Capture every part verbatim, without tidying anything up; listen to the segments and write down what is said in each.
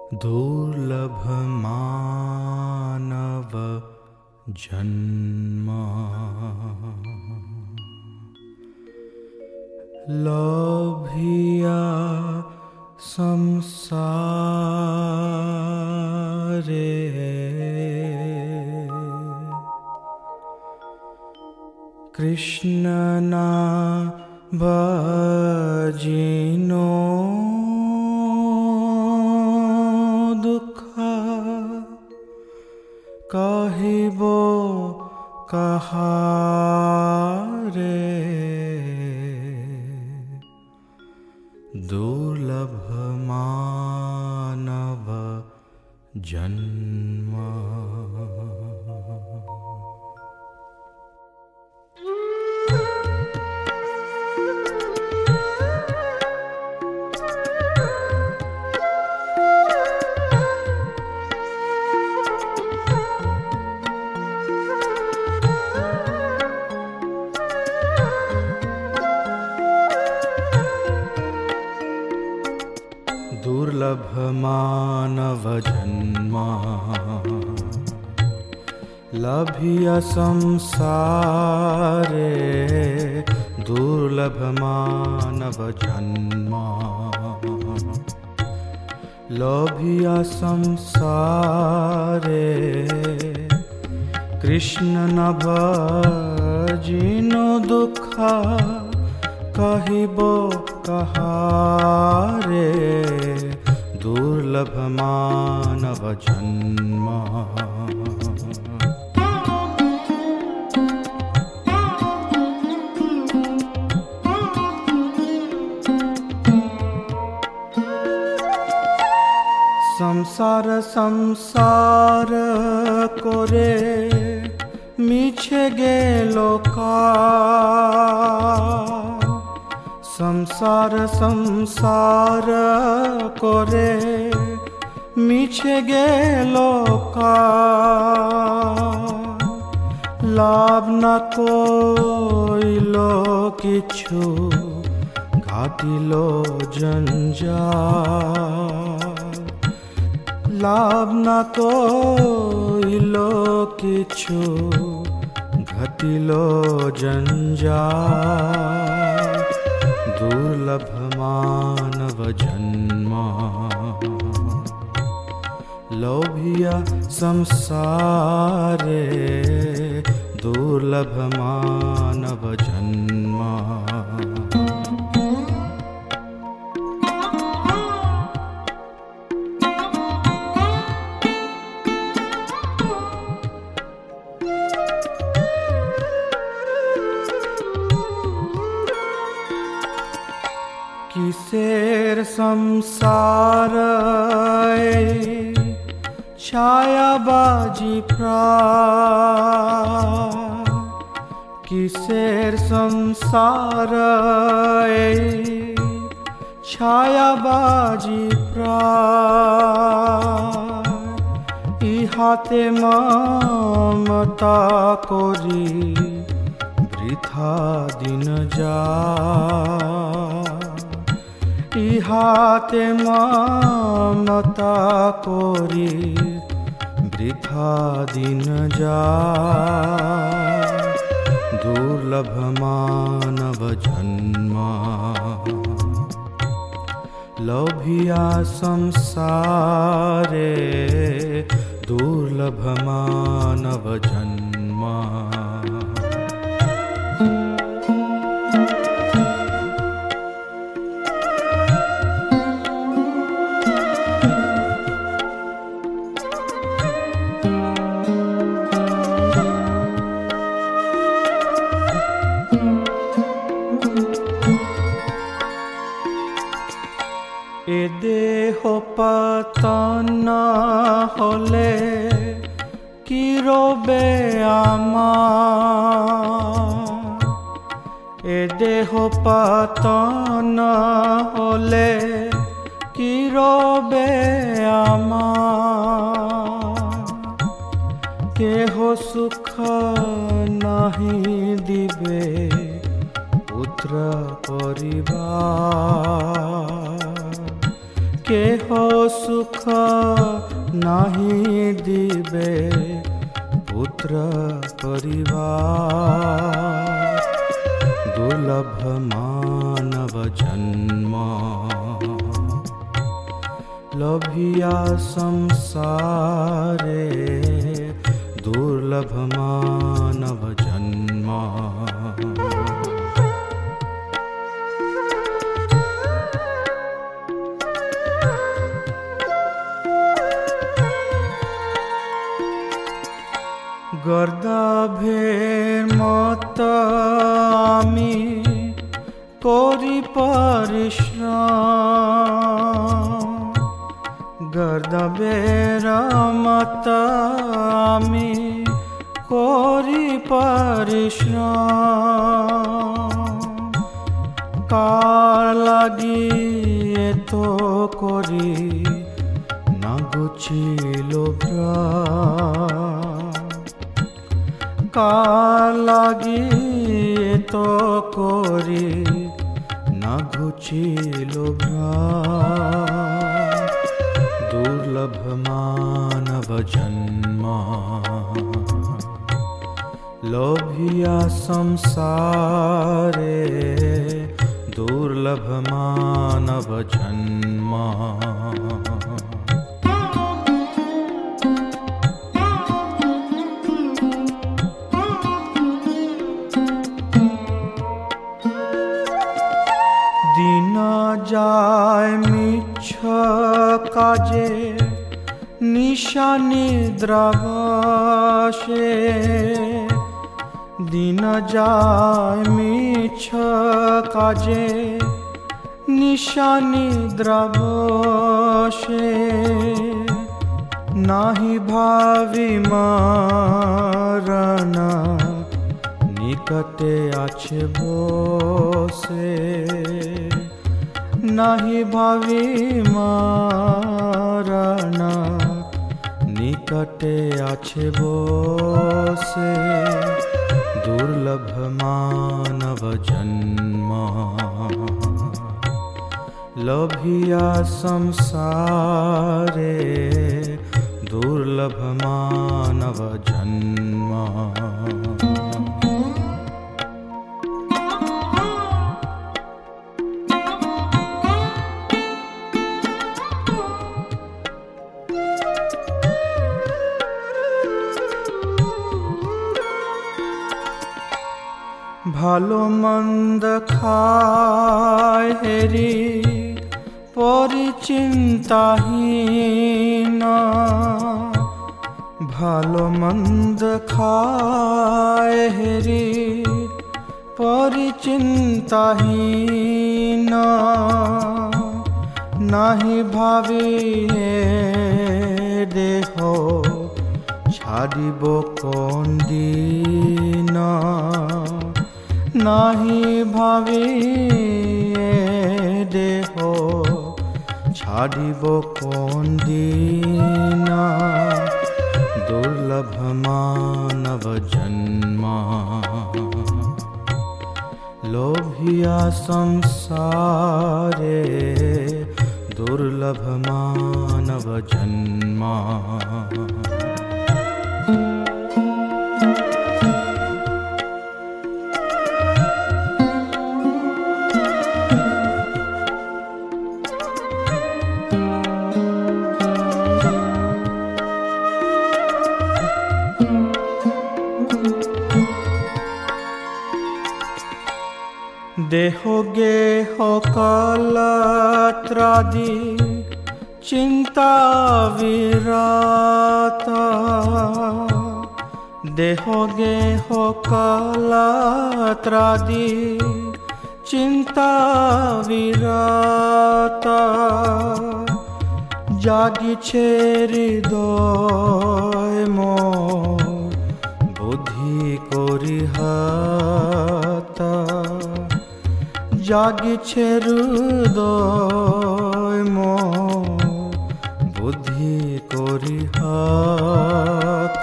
दुर्लभ मानव जन्म लोभिया संसारे कृष्ण ना भजिनो कहिबो कहारे दुर्लभ मानव जन्म। दुर्लभ मानव जन्म लभिया संसारे दुर्लभ मानव जन्म लोभिया संसारे कृष्ण न भजिनो दुखा कहिबो कहारे दुर्लभ मानव जन्म। संसार संसार करे मिछे गेलो का संसार संसार करे मिछे गेलो का लाभ न कोइलो किछु घाटिलो जंजाल लाभ न कोइलो किछु घटिलो जंजाल दुर्लभ मानव जन्म लोभिया संसारे दुर्लभ मानव जन्म। किसेर संसार छायाबाजी प्राण किसेर संसार छायाबाजी प्राण इहाते ममता करी वृथा दिन যায় ইহাতে মমতা করি বৃথা দিন যায় দুর্লভ মানব জন্ম লোভিয়া সংসারে দুর্লভ মানব জন্ম। এ দেহ পতন হলে কি রবে আমার এ দেহ পতন হলে কি রবে আমার কেহ সুখ নাহি দিবে পুত্র পরিবার केह सुख नाही दिबे पुत्र परिवार दुर्लभ मानव जन्म लभिया संसारे दुर्लभ मानव जन्म। गर्दाभेर मत आमी करी परिश्रम गर्दाभेर मत आमी करी परिश्रम कार लागि एतो करी ना गुछिलो कार लागि तो करी ना घुचिलो दुर्लभ मानव जन्म लोभिया संसारे दुर्लभ मानव जन्म। যায় মিছ কাজে নিশা নিদ্রা বসে দিন যায় মিছ কাজে নিশা নিদ্রা বসে নাহি ভাবি মরণ নিকটে আছে বসে नाही भावी मरण निकटे आछे बसे दुर्लभ मानव जन्म लोभिया संसारे दुर्लभ मानव जन्म। ভালো মন্দ খায় হেরি পরিচিন্তাহীন ভালো মন্দ খায় হেরি পরিচিন্তাহীন নাহি ভাবি দেহ ছাড়িব কোন দিন नाही भावी देह छाड़िब कोन दिन दुर्लभ मानव जन्म लोभिया संसारे दुर्लभ मानव जन्म। देह गेह कलत्रादि चिंता विरात देह गेह कलत्रादि चिंता विरात जागिछे हृदय मोर बुद्धि करि हात जागिछे हृदय मोर बुद्धि करि हात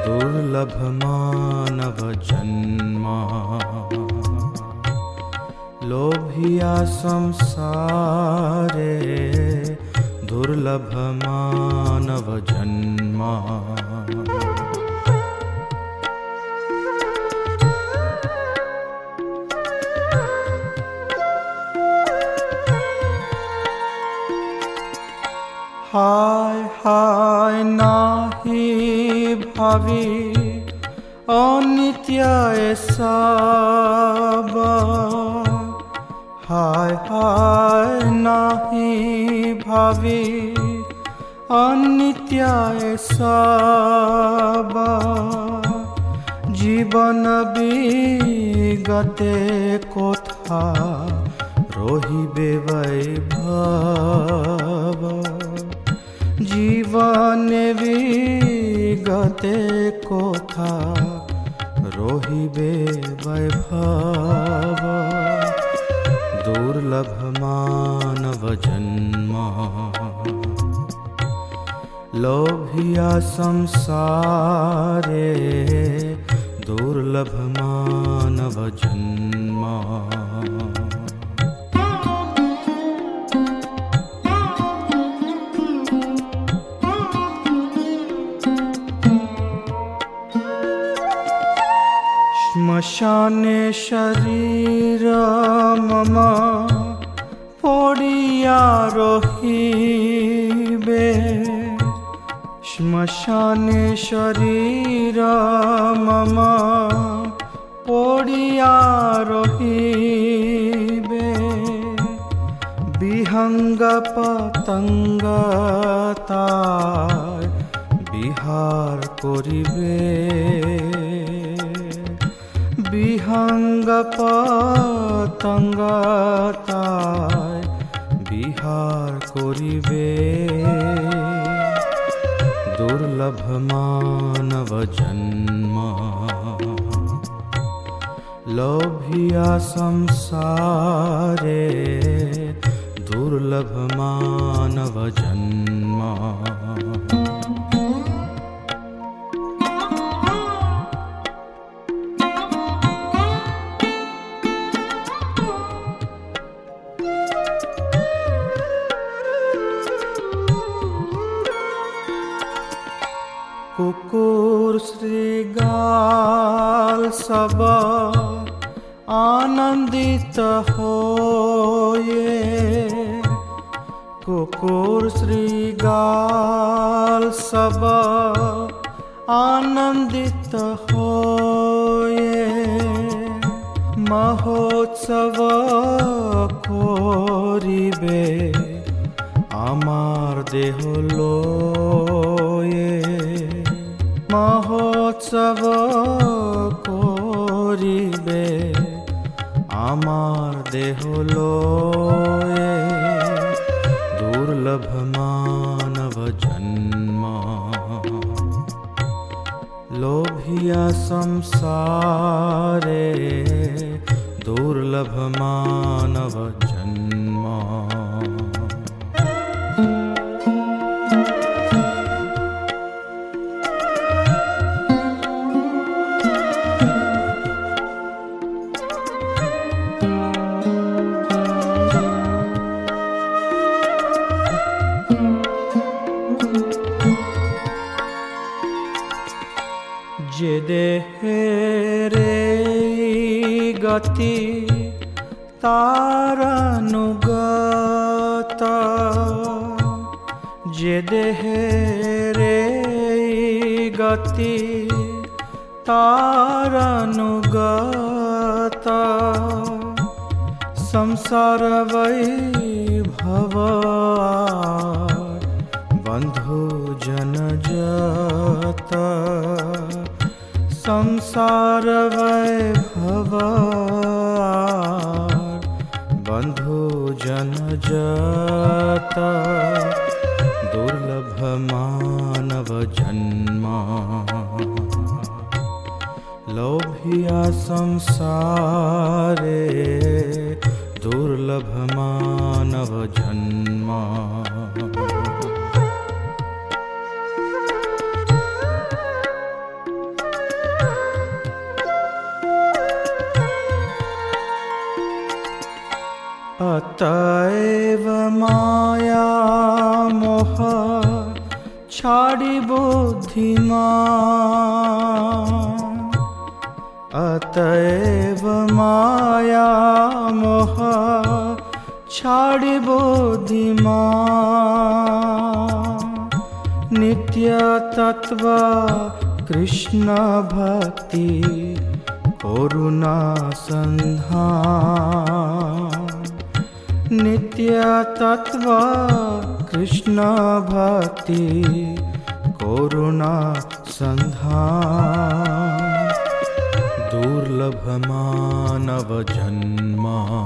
दुर्लभ मानव जन्म लोभिया संसारे दुर्लभ मानव जन्म। हाय हाय नाही भावी अनित्य सब। हाय हाय नाही भावी अनित्य सब। जीवन बिगते कोथा रहिबे वैभव। जीवन बिगते कोथा रहिबे वैभव। दुर्लभ मानव जन्म। लोभिया संसारे दुर्लभ मानव जन्म। श्मशाने शरीर मम पड़िया रहिबे। श्मशाने शरीर मम पड़िया रहिबे। विहंग पतंग तार बिहार करिबे। विहंग पतंग तार बिहार करिबे। दुर्लभ मानव जन्म। लोभिया संसारे दुर्लभ मानव जन्म। कुकुर श्रृगाल सब आनंदित होए। कुकुर श्रृगाल सब आनंदित होए। महोत्सव करिबे आमार देह लोए। महोत्सव करिबे आमार देह लोए। दुर्लभ मानव जन्म। लोभिया संसारे दुर्लभ मानव जन्म। जे देहेरे गति तारानुगत। जे देहेरे गति तारानुगत। संसार वैभव बंधु जन जत। संसार वैभव बंधु जन जत। दुर्लभ मानव जन्म। लोभिया संसारे दुर्लभ मानव जन्म। अतएव माया मोह छाड़ी बुद्धिमान, अतएव माया मोह छाड़ी बुद्धिमान। नित्य तत्व कृष्ण भक्ति करुणा संधान, नित्य तत्व कृष्ण भक्ति करुणा संधान। दुर्लभ मानव जन्म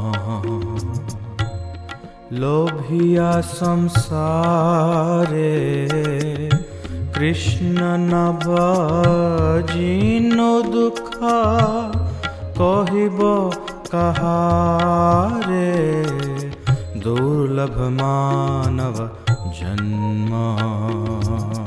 लोभिया संसारे, कृष्ण न बजिनो दुख कहिब कहारे। दुर्लभ मानव जन्म।